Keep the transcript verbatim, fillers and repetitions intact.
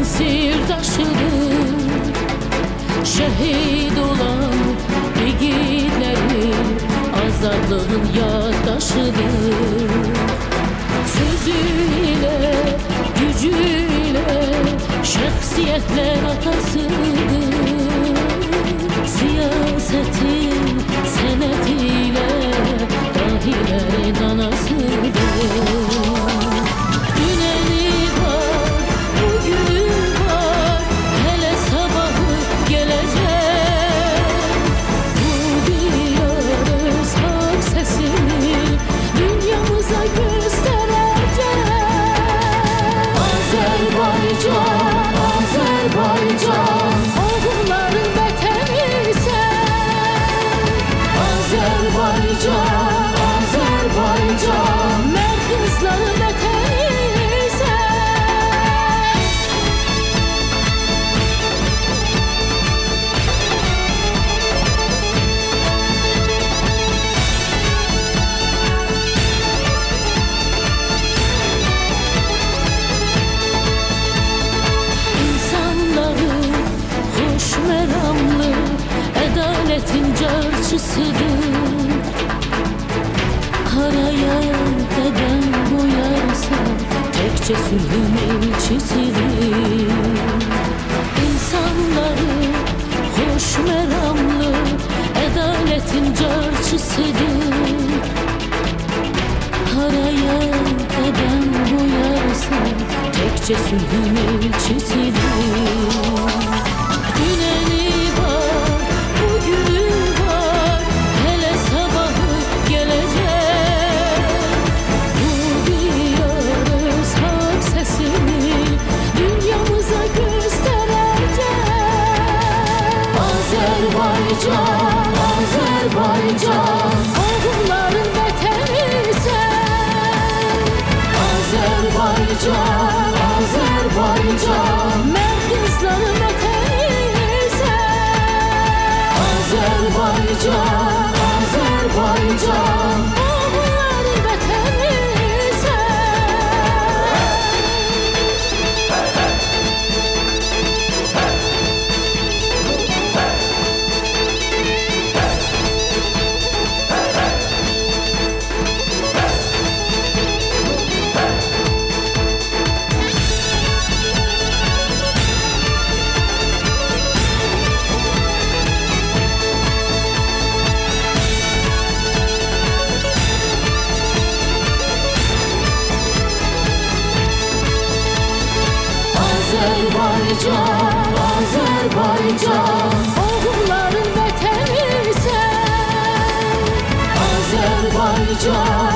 sirdaşıdır. Şehit olan yiğitlerin azadlığın yaddaşıdır. Sözüyle, gücüyle şahsiyetler atasıdır. Siyasetin senetiyle dahilerin anasıdır. Düneni var, bugünü var, hele sabahı gelecek. Bu diyarız hak sesini dünyamıza gösterecek. Azerbaycan, Azerbaycan, oğulların vətəni sən. Azerbaycan, Azerbaycan, mərd qızların vətəni sən. İnsanları xoş məramlı ədalətin carçısıdır. Haraya qədəm qoyarsa təkcə sülhün elçisidir. İnsanları xoş məramlı ədalətin carçısıdır. Haraya qədəm qoyarsa təkcə sülhün elçisidir. Düneni var, bugünü var, hele sabahı gelecek. Bu diyarız hak sesini dünyamıza gösterecek. Azerbaycan, Azerbaycan, oğulların vətəni sən. Azerbaycan, Azerbaycan, mərd qızların vətəni sən. Azerbaycan, Azerbaycan, oğulların vətəni sən. Azerbaycan, Azerbaycan, oğulların vətəni sən. Azerbaycan,